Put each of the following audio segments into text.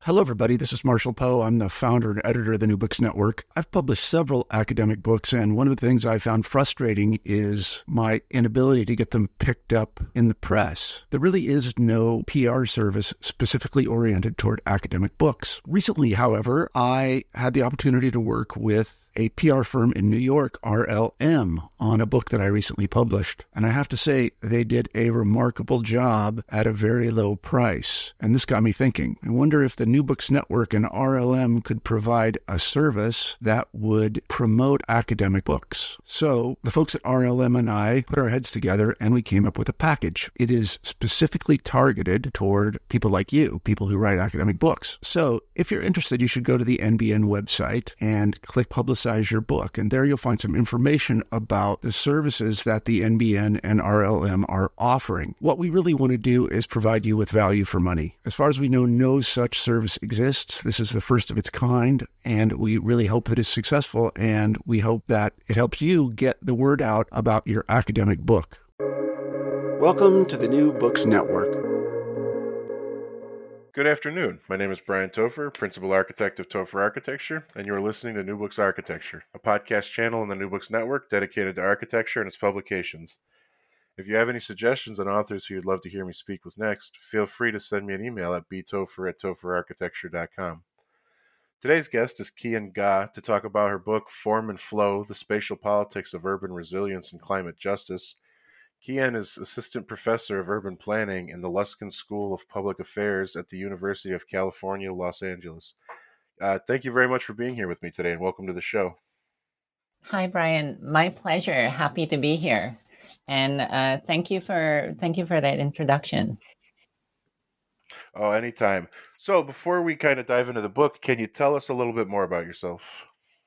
Hello, everybody. This is Marshall Poe. I'm the founder and editor of the New Books Network. I've published several academic books, and one of the things I found frustrating is my inability to get them picked up in the press. There really is no PR service specifically oriented toward academic books. Recently, however, I had the opportunity to work with a PR firm in New York, RLM, on a book that I recently published. And I have to say, they did a remarkable job at a very low price. And this got me thinking. I wonder if the New Books Network and RLM could provide a service that would promote academic books. So the folks at RLM and I put our heads together and we came up with a package. It is specifically targeted toward people like you, people who write academic books. So if you're interested, you should go to the NBN website and click Publicize Your Book. And there you'll find some information about the services that the NBN and RLM are offering. What we really want to do is provide you with value for money. As far as we know, no such service exists. This is the first of its kind, and we really hope that it's successful, and we hope that it helps you get the word out about your academic book. Welcome to the New Books Network. Good afternoon. My name is Brian Topher, Principal Architect of Topher Architecture, and you are listening to New Books Architecture, a podcast channel in the New Books Network dedicated to architecture and its publications. If you have any suggestions on authors who you'd love to hear me speak with next, feel free to send me an email at btopher@topherarchitecture.com. Today's guest is Qian Ga to talk about her book, Form and Flow, The Spatial Politics of Urban Resilience and Climate Justice. Qian is Assistant Professor of Urban Planning in the Luskin School of Public Affairs at the University of California, Los Angeles. Thank you very much for being here with me today, and welcome to the show. Hi, Brian. My pleasure. Happy to be here, and thank you for that introduction. Oh, anytime. So, before we kind of dive into the book, can you tell us a little bit more about yourself?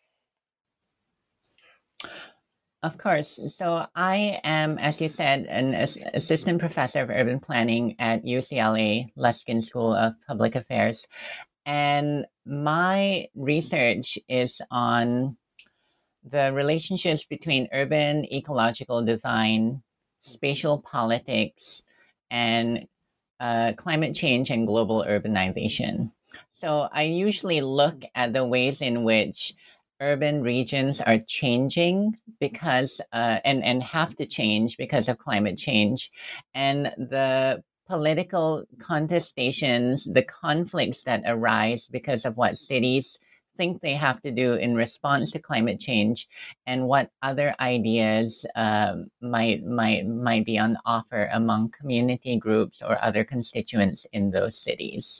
Of course. So I am, as you said, an assistant professor of urban planning at UCLA Luskin School of Public Affairs. And my research is on the relationships between urban ecological design, spatial politics, and climate change and global urbanization. So I usually look at the ways in which urban regions are changing because and have to change because of climate change, and the political contestations, the conflicts that arise because of what cities think they have to do in response to climate change, and what other ideas might be on offer among community groups or other constituents in those cities.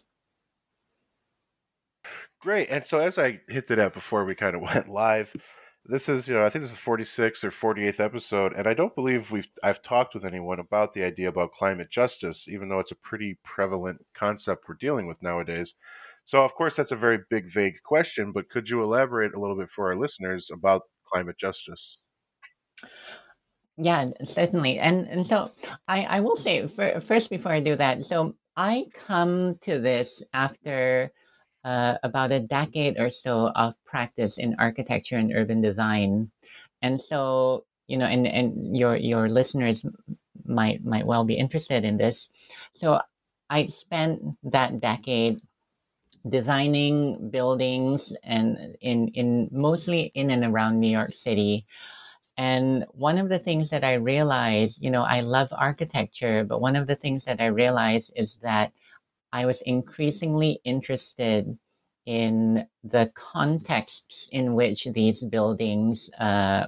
Great. And so as I hinted at before we kind of went live, this is, I think this is the 46th or 48th episode, and I don't believe I've talked with anyone about the idea about climate justice, even though it's a pretty prevalent concept we're dealing with nowadays. So, of course, that's a very big, vague question, but could you elaborate a little bit for our listeners about climate justice? Yeah, certainly. And so I will say, first, before I do that, so I come to this after about a decade or so of practice in architecture and urban design. And so, and your listeners might well be interested in this. So I spent that decade designing buildings and in mostly in and around New York City. And one of the things that I realized, I love architecture, but one of the things that I realized is that I was increasingly interested in the contexts in which these buildings were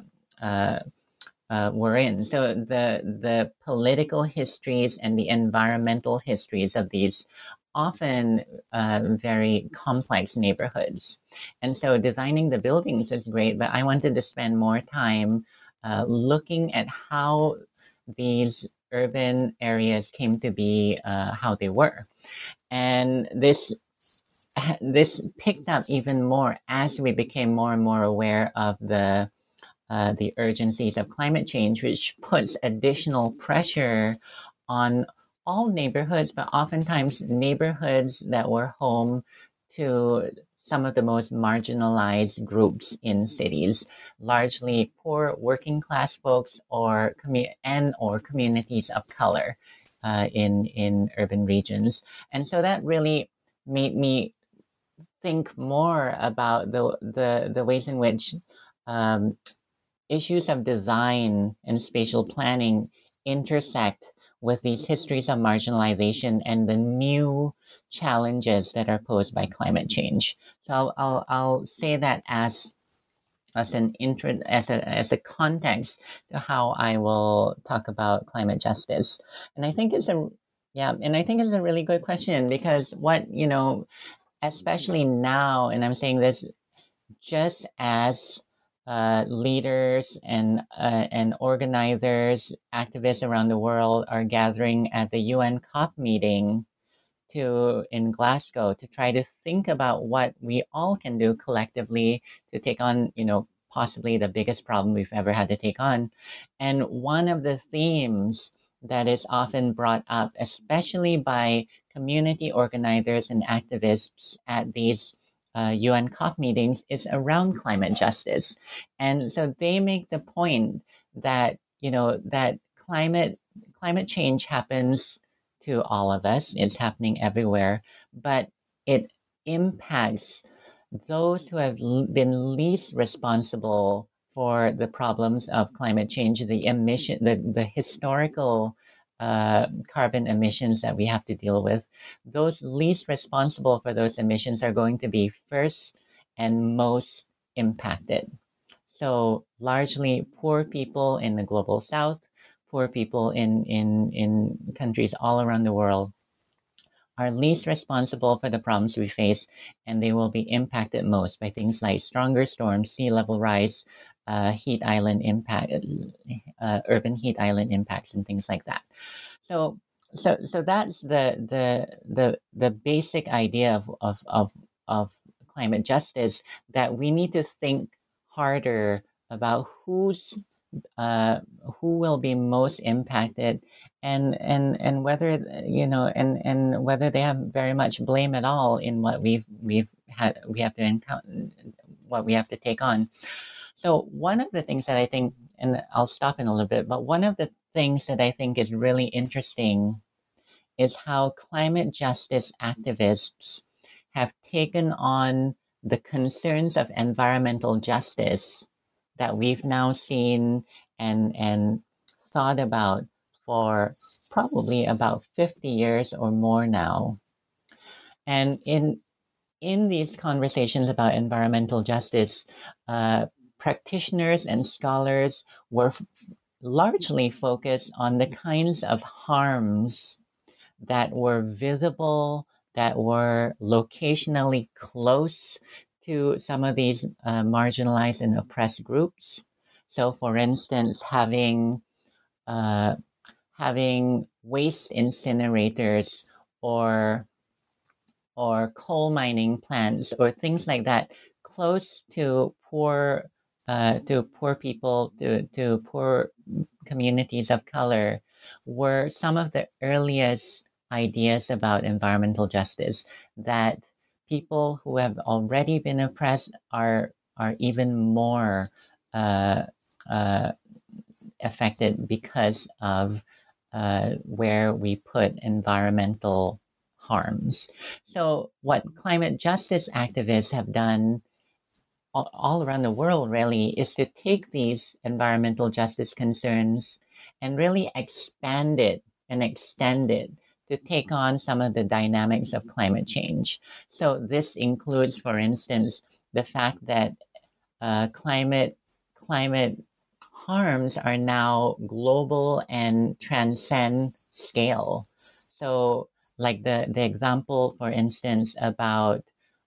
in. So the political histories and the environmental histories of these often very complex neighborhoods. And so designing the buildings was great, but I wanted to spend more time looking at how these urban areas came to be how they were. And this picked up even more as we became more and more aware of the urgencies of climate change, which puts additional pressure on all neighborhoods, but oftentimes neighborhoods that were home to some of the most marginalized groups in cities, largely poor working class folks or communities of color in urban regions. And so that really made me think more about the ways in which um, issues of design and spatial planning intersect with these histories of marginalization and the new challenges that are posed by climate change. So I'll say that as an intro, as a context to how I will talk about climate justice. And I think it's a and I think it's a really good question, because what, especially now, and I'm saying this just as leaders and organizers, activists around the world are gathering at the UN COP meeting in Glasgow to try to think about what we all can do collectively to take on, possibly the biggest problem we've ever had to take on. And one of the themes that is often brought up, especially by community organizers and activists at these UN COP meetings, is around climate justice. And so they make the point that, that climate change happens to all of us. It's happening everywhere, but it impacts those who have been least responsible for the problems of climate change, the historical carbon emissions that we have to deal with. Those least responsible for those emissions are going to be first and most impacted. So largely poor people in the global south, poor people in countries all around the world are least responsible for the problems we face, and they will be impacted most by things like stronger storms, sea level rise, heat island impact, urban heat island impacts, and things like that. So, so that's the basic idea of climate justice, that we need to think harder about who will be most impacted, and whether and whether they have very much blame at all in what we have to encounter, what we have to take on. So one of the things that I think, and I'll stop in a little bit, but one of the things that I think is really interesting is how climate justice activists have taken on the concerns of environmental justice that we've now seen and thought about for probably about 50 years or more now. And in these conversations about environmental justice, practitioners and scholars were largely focused on the kinds of harms that were visible, that were locationally close to some of these marginalized and oppressed groups. So, for instance, having waste incinerators or coal mining plants or things like that close to poor people, to poor communities of color, were some of the earliest ideas about environmental justice, that people who have already been oppressed are even more affected because of where we put environmental harms. So what climate justice activists have done all around the world really is to take these environmental justice concerns and really expand it and extend it to take on some of the dynamics of climate change. So this includes, for instance, the fact that climate harms are now global and transcend scale. So like the example, for instance, about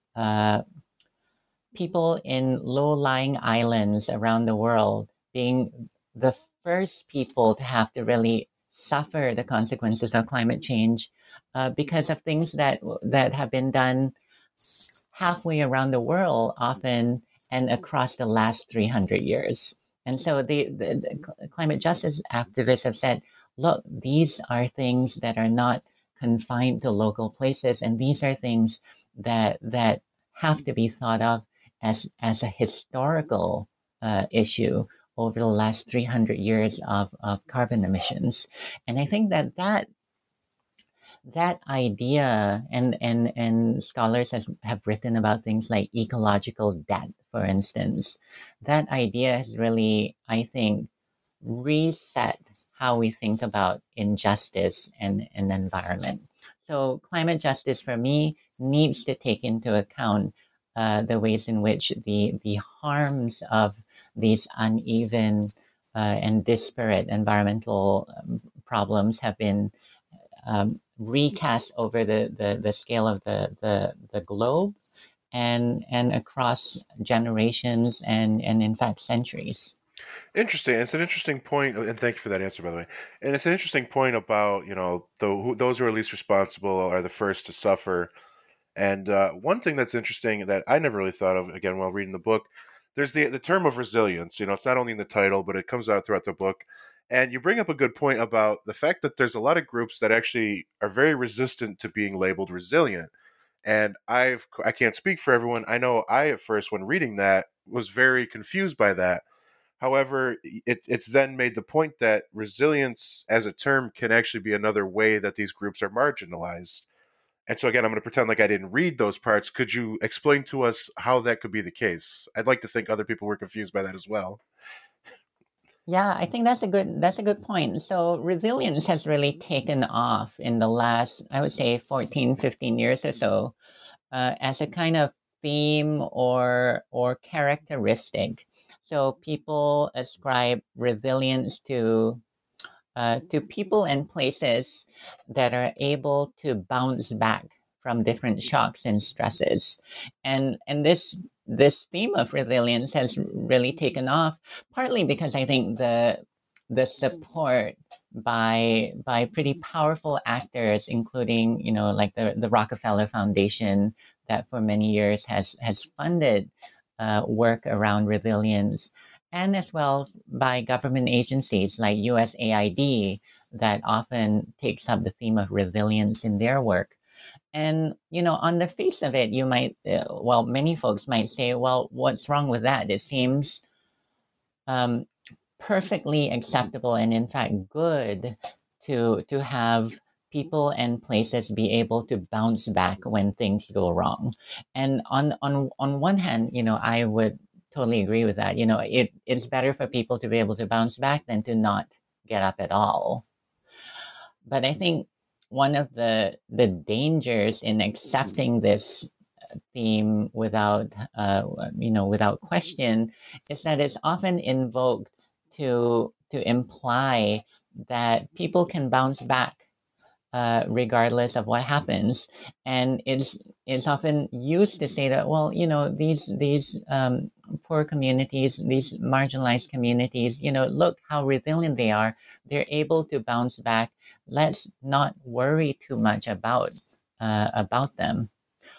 people in low-lying islands around the world being the first people to have to really suffer the consequences of climate change because of things that have been done halfway around the world often and across the last 300 years. And so the climate justice activists have said, look, these are things that are not confined to local places, and these are things that have to be thought of as a historical issue over the last 300 years of carbon emissions. And I think that that idea, and scholars have written about things like ecological debt, for instance. That idea has really, I think, reset how we think about injustice and environment. So climate justice for me needs to take into account the ways in which the harms of these uneven and disparate environmental problems have been recast over the scale of the globe and across generations and in fact centuries. Interesting. It's an interesting point, and thank you for that answer, by the way. And it's an interesting point about those who are least responsible are the first to suffer. And one thing that's interesting that I never really thought of again while reading the book, there's the term of resilience. It's not only in the title, but it comes out throughout the book. And you bring up a good point about the fact that there's a lot of groups that actually are very resistant to being labeled resilient. And I can't speak for everyone. I know I at first, when reading that, was very confused by that. However, it's then made the point that resilience as a term can actually be another way that these groups are marginalized. And so, again, I'm going to pretend like I didn't read those parts. Could you explain to us how that could be the case? I'd like to think other people were confused by that as well. Yeah, I think that's a good point. So resilience has really taken off in the last, I would say, 14, 15 years or so, as a kind of theme or characteristic. So people ascribe resilience to people and places that are able to bounce back from different shocks and stresses, and this theme of resilience has really taken off, partly because I think the support by pretty powerful actors, including like the Rockefeller Foundation, that for many years has funded work around resilience, and as well by government agencies like USAID that often takes up the theme of resilience in their work. And on the face of it, you might, many folks might say, well, what's wrong with that? It seems um, perfectly acceptable and in fact good to have people and places be able to bounce back when things go wrong. And on one hand, I would totally agree with that. It's better for people to be able to bounce back than to not get up at all. But I think one of the dangers in accepting this theme without question is that it's often invoked to imply that people can bounce back regardless of what happens, and it's often used to say that, well, these poor communities, these marginalized communities, look how resilient they are. They're able to bounce back. Let's not worry too much about them.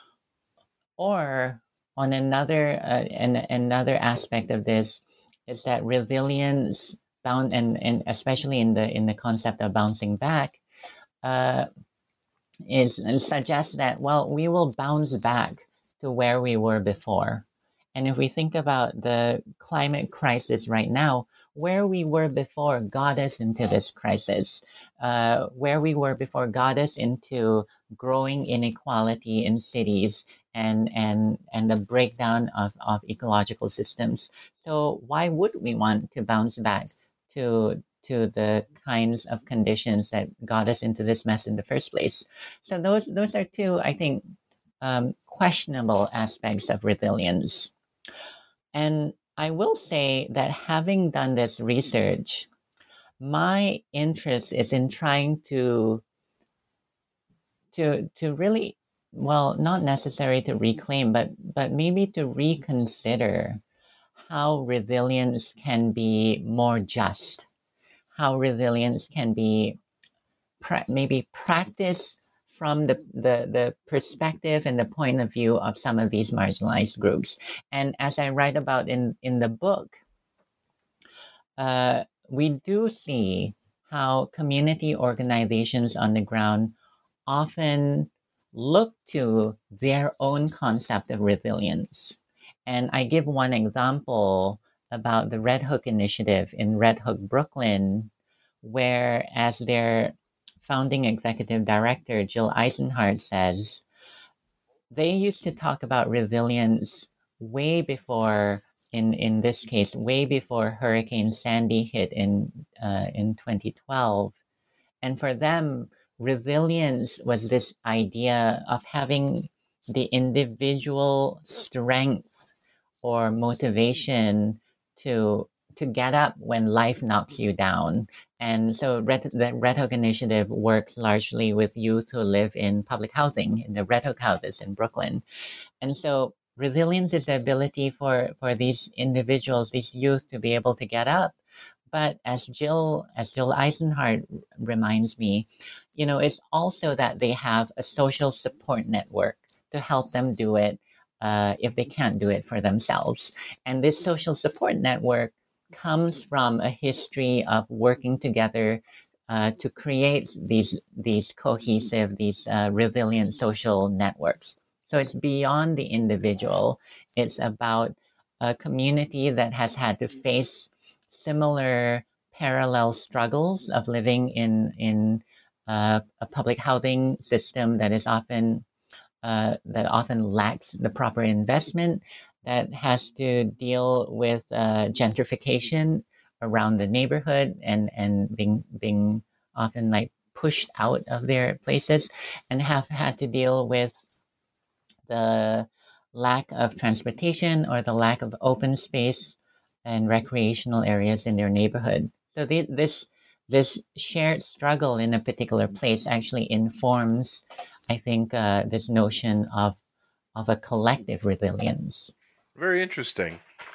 Or on another aspect of this is that resilience bound and especially in the concept of bouncing back uh, suggests that, well, we will bounce back to where we were before. And if we think about the climate crisis right now, where we were before got us into this crisis. Where we were before got us into growing inequality in cities and the breakdown of ecological systems. So why would we want to bounce back to the kinds of conditions that got us into this mess in the first place? So those are two, I think, questionable aspects of resilience. And I will say that having done this research, my interest is in trying to really, well, not necessary to reclaim, but maybe to reconsider how resilience can be more just, how resilience can be maybe practiced from the perspective and the point of view of some of these marginalized groups. And as I write about in the book, we do see how community organizations on the ground often look to their own concept of resilience. And I give one example about the Red Hook Initiative in Red Hook, Brooklyn, where as their founding executive director, Jill Eisenhart, says they used to talk about resilience way before, in this case, way before Hurricane Sandy hit in 2012. And for them, resilience was this idea of having the individual strength or motivation to get up when life knocks you down. And so the Red Hook Initiative works largely with youth who live in public housing, in the Red Hook houses in Brooklyn. And so resilience is the ability for these individuals, these youth, to be able to get up. But as Jill Eisenhart reminds me, it's also that they have a social support network to help them do it if they can't do it for themselves. And this social support network comes from a history of working together to create these cohesive, these resilient social networks. So it's beyond the individual. It's about a community that has had to face similar parallel struggles of living in a public housing system that is often lacks the proper investment, that has to deal with gentrification around the neighborhood and being often like pushed out of their places, and have had to deal with the lack of transportation or the lack of open space and recreational areas in their neighborhood. So this shared struggle in a particular place actually informs, I think, this notion of a collective resilience. Very interesting.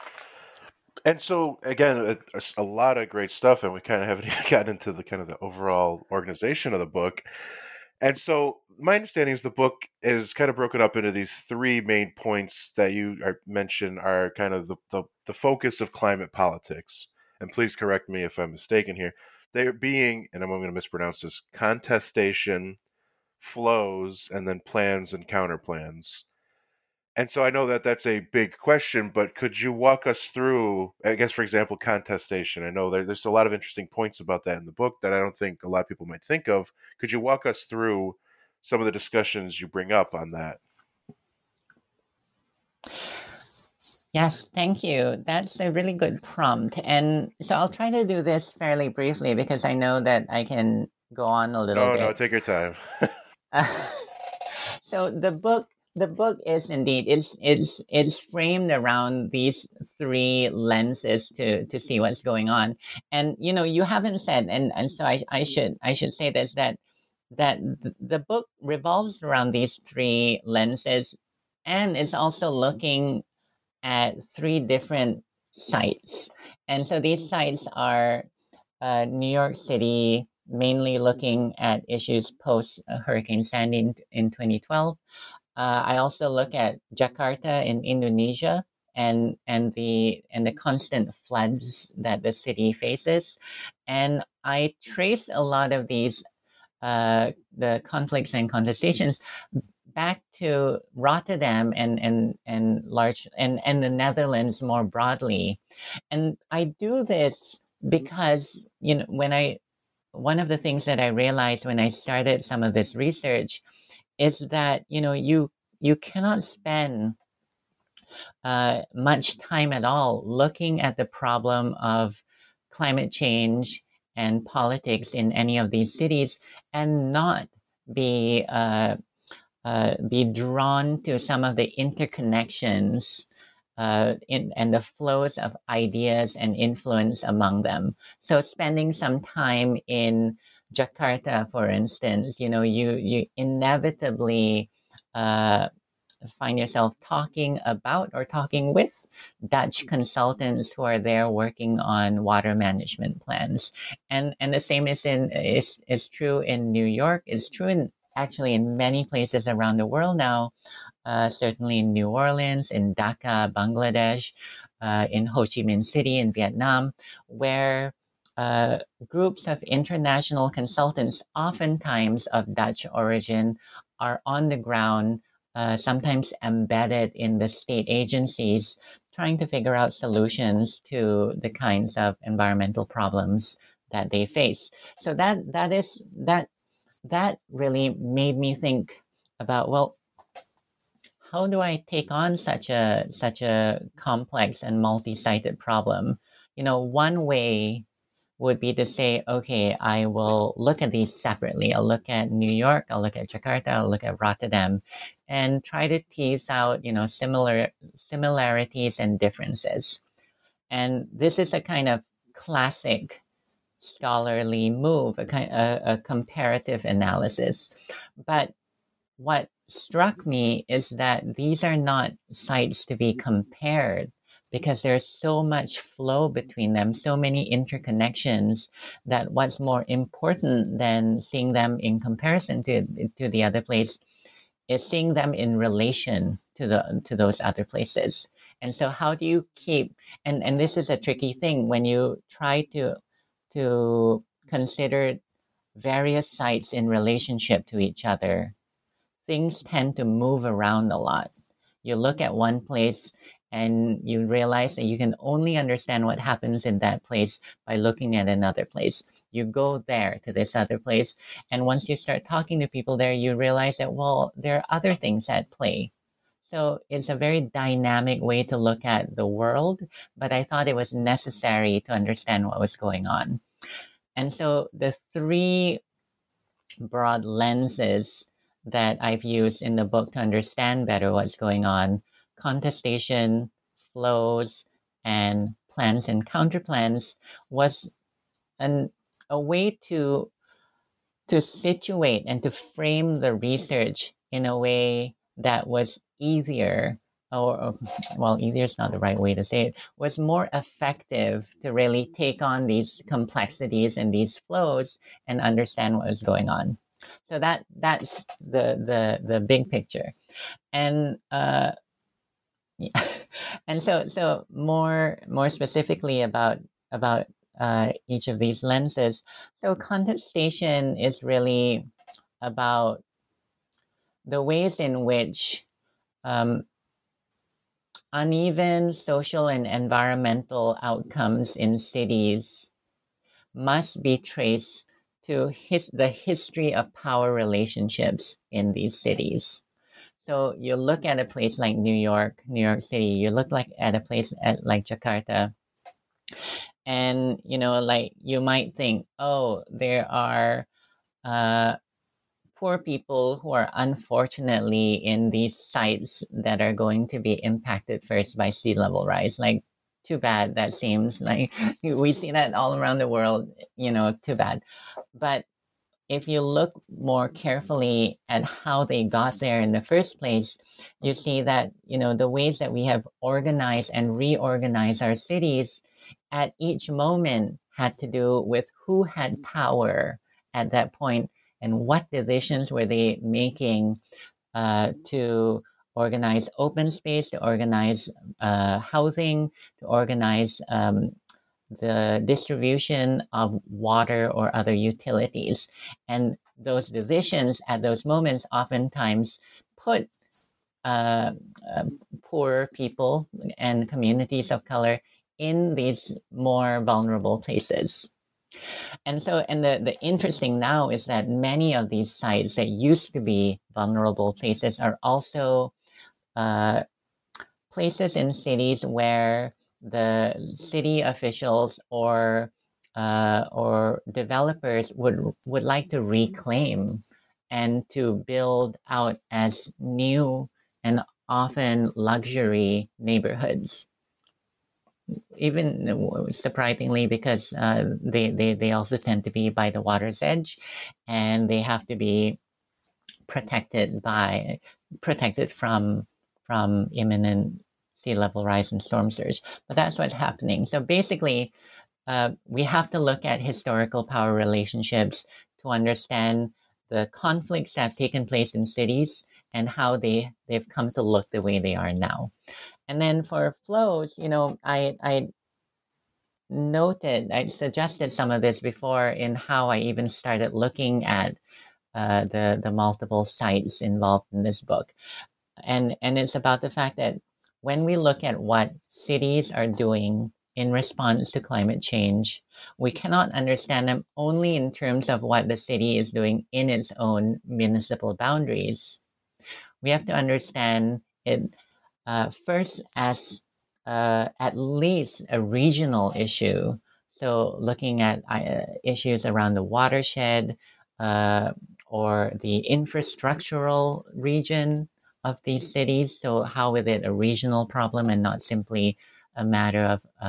And so again, a lot of great stuff, and we kind of haven't even gotten into the kind of the overall organization of the book. And so my understanding is the book is kind of broken up into these three main points that you mentioned are kind of the focus of climate politics. And please correct me if I'm mistaken here. They're being, and I'm going to mispronounce this, contestation, flows, and then plans and counterplans. And so I know that that's a big question, but could you walk us through, I guess, for example, contestation? I know there's a lot of interesting points about that in the book that I don't think a lot of people might think of. Could you walk us through some of the discussions you bring up on that? Yes, thank you. That's a really good prompt. And so I'll try to do this fairly briefly because I know that I can go on a little bit. No, take your time. So the book is indeed it's framed around these three lenses to see what's going on. And you haven't said, and so I should say this, that the book revolves around these three lenses, and it's also looking at three different sites. And so these sites are New York City, mainly looking at issues post Hurricane Sandy in 2012. I also look at Jakarta in Indonesia and the constant floods that the city faces, and I trace a lot of these the conflicts and contestations back to Rotterdam and large and the Netherlands more broadly. And I do this because one of the things that I realized when I started some of this research is that you cannot spend much time at all looking at the problem of climate change and politics in any of these cities and not be drawn to some of the interconnections and the flows of ideas and influence among them. So spending some time in Jakarta, for instance, you inevitably find yourself talking about or talking with Dutch consultants who are there working on water management plans, and the same is true in New York. It's true actually in many places around the world now. Certainly in New Orleans, in Dhaka, Bangladesh, in Ho Chi Minh City in Vietnam, where groups of international consultants, oftentimes of Dutch origin, are on the ground, sometimes embedded in the state agencies, trying to figure out solutions to the kinds of environmental problems that they face. So that that really made me think about, well, how do I take on such a complex and multi-sided problem? One way would be to say, okay, I will look at these separately. I'll look at New York, I'll look at Jakarta, I'll look at Rotterdam, and try to tease out, similarities and differences. And this is a kind of classic scholarly move, a comparative analysis. But what struck me is that these are not sites to be compared because there's so much flow between them, so many interconnections, that what's more important than seeing them in comparison to the other place is seeing them in relation to those other places. And so how do you keep, and this is a tricky thing when you try to consider various sites in relationship to each other, things tend to move around a lot. You look at one place and you realize that you can only understand what happens in that place by looking at another place. You go there to this other place, and once you start talking to people there, you realize that, well, there are other things at play. So it's a very dynamic way to look at the world, but I thought it was necessary to understand what was going on. And so the three broad lenses that I've used in the book to understand better what's going on: contestation, flows, and plans and counterplans, was a way to situate and to frame the research in a way that was easier, or well, easier is not the right way to say it, was more effective to really take on these complexities and these flows and understand what was going on. So that's the big picture. And yeah. And so more specifically about each of these lenses. So contestation is really about the ways in which uneven social and environmental outcomes in cities must be traced to the history of power relationships in these cities. So you look at a place like New York City, you look at a place like Jakarta, and like you might think, oh, there are poor people who are unfortunately in these sites that are going to be impacted first by sea level rise. Like, too bad. That seems like we see that all around the world, too bad. But if you look more carefully at how they got there in the first place, you see that, the ways that we have organized and reorganized our cities at each moment had to do with who had power at that point and what decisions were they making to organize open space, to organize housing, to organize the distribution of water or other utilities. And those decisions at those moments oftentimes put poor people and communities of color in these more vulnerable places. And the interesting now is that many of these sites that used to be vulnerable places are also places in cities where the city officials or developers would like to reclaim and to build out as new and often luxury neighborhoods. Even surprisingly, because they also tend to be by the water's edge, and they have to be protected from imminent sea level rise and storm surge. But that's what's happening. So basically, we have to look at historical power relationships to understand the conflicts that have taken place in cities and how they've come to look the way they are now. And then for flows, I suggested some of this before in how I even started looking at the multiple sites involved in this book. And it's about the fact that when we look at what cities are doing in response to climate change, we cannot understand them only in terms of what the city is doing in its own municipal boundaries. We have to understand it first as at least a regional issue. So looking at issues around the watershed or the infrastructural region of these cities. So how is it a regional problem and not simply a matter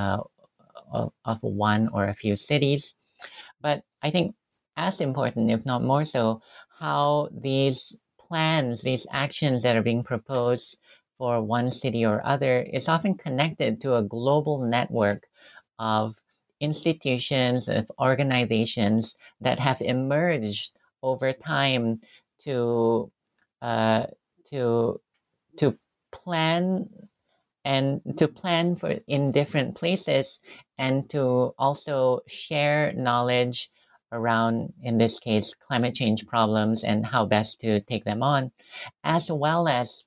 of one or a few cities? But I think as important, if not more so, how these plans, these actions that are being proposed for one city or other is often connected to a global network of institutions, of organizations that have emerged over time to uh, to to plan to plan for in different places and to also share knowledge around, in this case, climate change problems and how best to take them on, as well as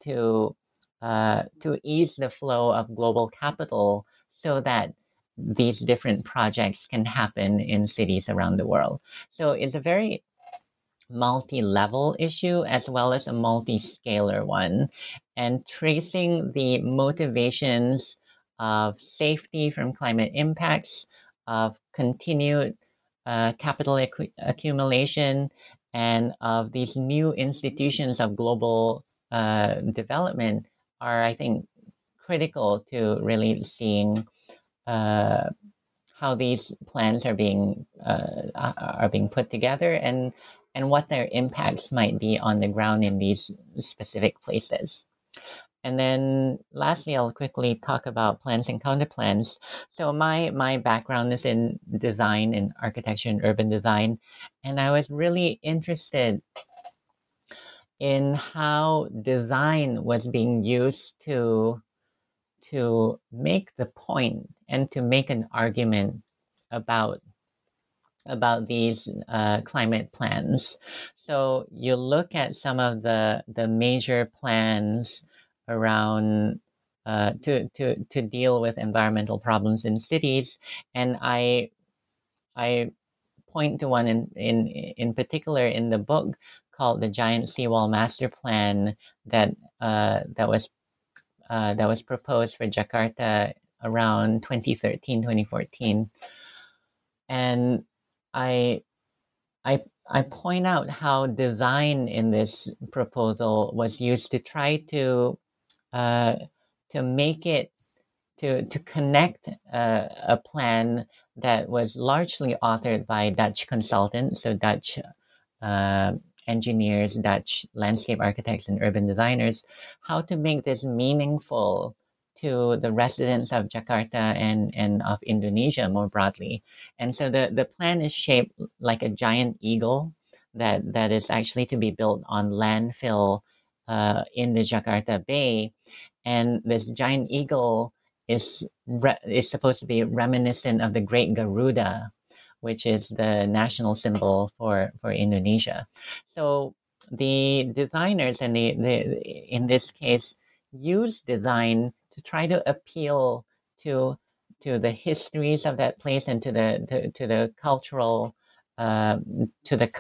to ease the flow of global capital so that these different projects can happen in cities around the world. So it's a very multi-level issue as well as a multi-scalar one, and tracing the motivations of safety from climate impacts, of continued capital accumulation, and of these new institutions of global development are, I think, critical to really seeing uh, how these plans are being put together and what their impacts might be on the ground in these specific places. And then lastly, I'll quickly talk about plans and counterplans. So my background is in design and architecture and urban design, and I was really interested in how design was being used to make the point and to make an argument about these climate plans. So you look at some of the major plans around to deal with environmental problems in cities, and I point to one in particular in the book called the Giant Seawall Master Plan that that was proposed for Jakarta around 2013, 2014. And I, I point out how design in this proposal was used to try uh, to make it to connect a plan that was largely authored by Dutch consultants, so Dutch uh, engineers, Dutch landscape architects, and urban designers, how to make this meaningful to the residents of Jakarta and of Indonesia more broadly. And so the plan is shaped like a giant eagle that is actually to be built on landfill in the Jakarta Bay. And this giant eagle is supposed to be reminiscent of the Great Garuda, which is the national symbol for Indonesia. So the designers and the in this case use design to try to appeal to the histories of that place and to the cultural to the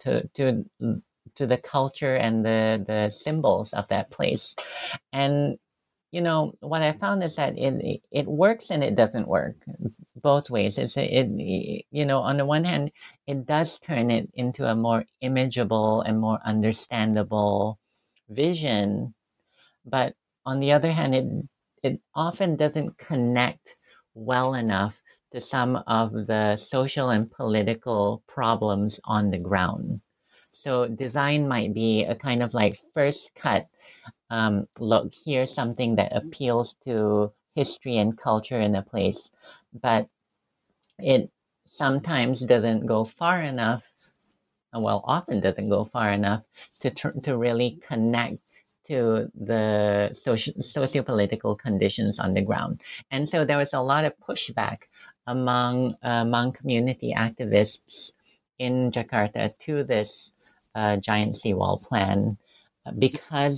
to the culture and the symbols of that place. And you know what I found is that it works and it doesn't work both ways. You know, on the one hand, it does turn it into a more imageable and more understandable vision, but on the other hand, it often doesn't connect well enough to some of the social and political problems on the ground. So design might be a kind of like first cut. Look, here's something that appeals to history and culture in a place, but it sometimes doesn't go far enough, well, often doesn't go far enough to really connect to the socio-political conditions on the ground. And so there was a lot of pushback among community activists in Jakarta to this giant seawall plan because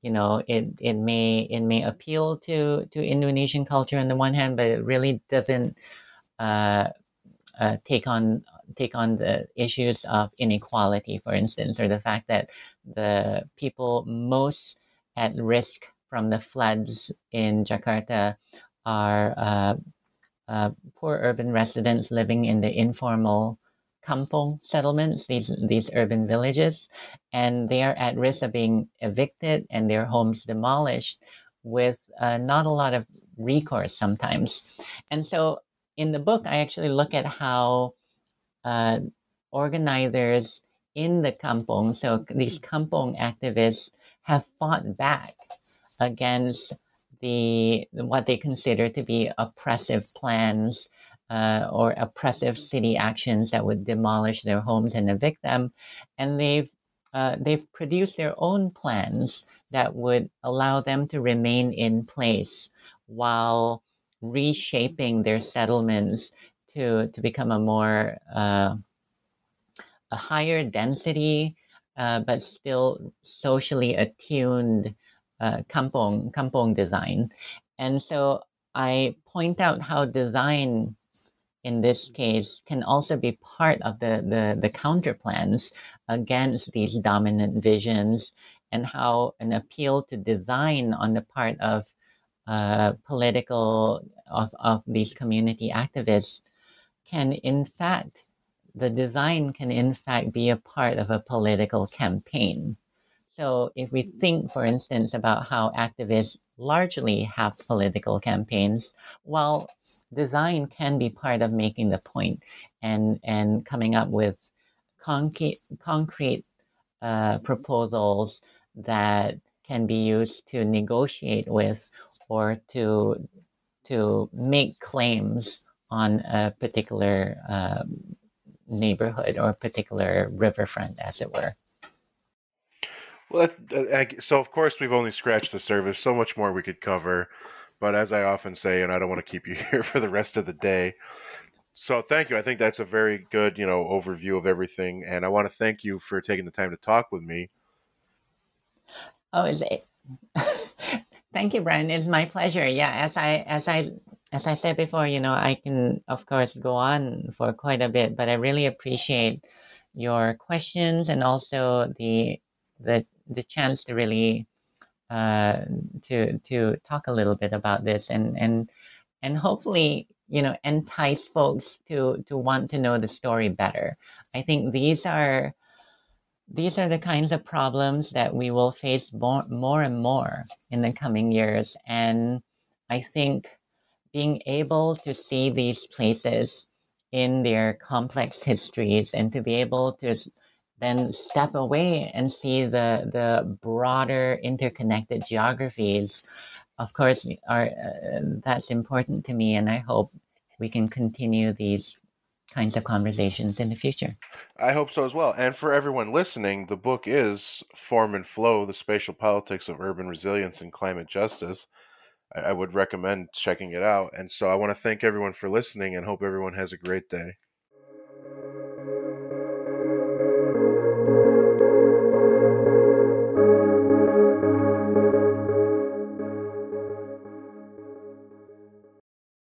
it may appeal to Indonesian culture on the one hand, but it really doesn't uh, take on the issues of inequality, for instance, or the fact that the people most at risk from the floods in Jakarta are poor urban residents living in the informal kampong settlements, these urban villages, and they are at risk of being evicted and their homes demolished with not a lot of recourse sometimes. And so in the book, I actually look at how uh, organizers in the kampong, so these kampong activists, have fought back against what they consider to be oppressive plans or oppressive city actions that would demolish their homes and evict them, and they've produced their own plans that would allow them to remain in place while reshaping their settlements to become a higher density, but still socially attuned kampong design. And so I point out how design in this case can also be part of the counter plans against these dominant visions, and how an appeal to design on the part of of these community activists can in fact the design can in fact be a part of a political campaign. So if we think, for instance, about how activists largely have political campaigns, while design can be part of making the point and coming up with concrete proposals that can be used to negotiate with or to make claims on a particular neighborhood or a particular riverfront, as it were. Well, so of course we've only scratched the surface. So much more we could cover, but as I often say, and I don't want to keep you here for the rest of the day. So thank you. I think that's a very good, overview of everything, and I want to thank you for taking the time to talk with me. Oh, is it? Thank you, Brian. It's my pleasure. Yeah, as I said before, I can of course go on for quite a bit, but I really appreciate your questions and also the chance to really to talk a little bit about this and hopefully entice folks to want to know the story better. I think these are the kinds of problems that we will face more and more in the coming years. And I think being able to see these places in their complex histories and to be able to then step away and see the broader interconnected geographies, of course, that's important to me. And I hope we can continue these kinds of conversations in the future. I hope so as well. And for everyone listening, the book is Form and Flow, The Spatial Politics of Urban Resilience and Climate Justice. I would recommend checking it out. And so I want to thank everyone for listening and hope everyone has a great day.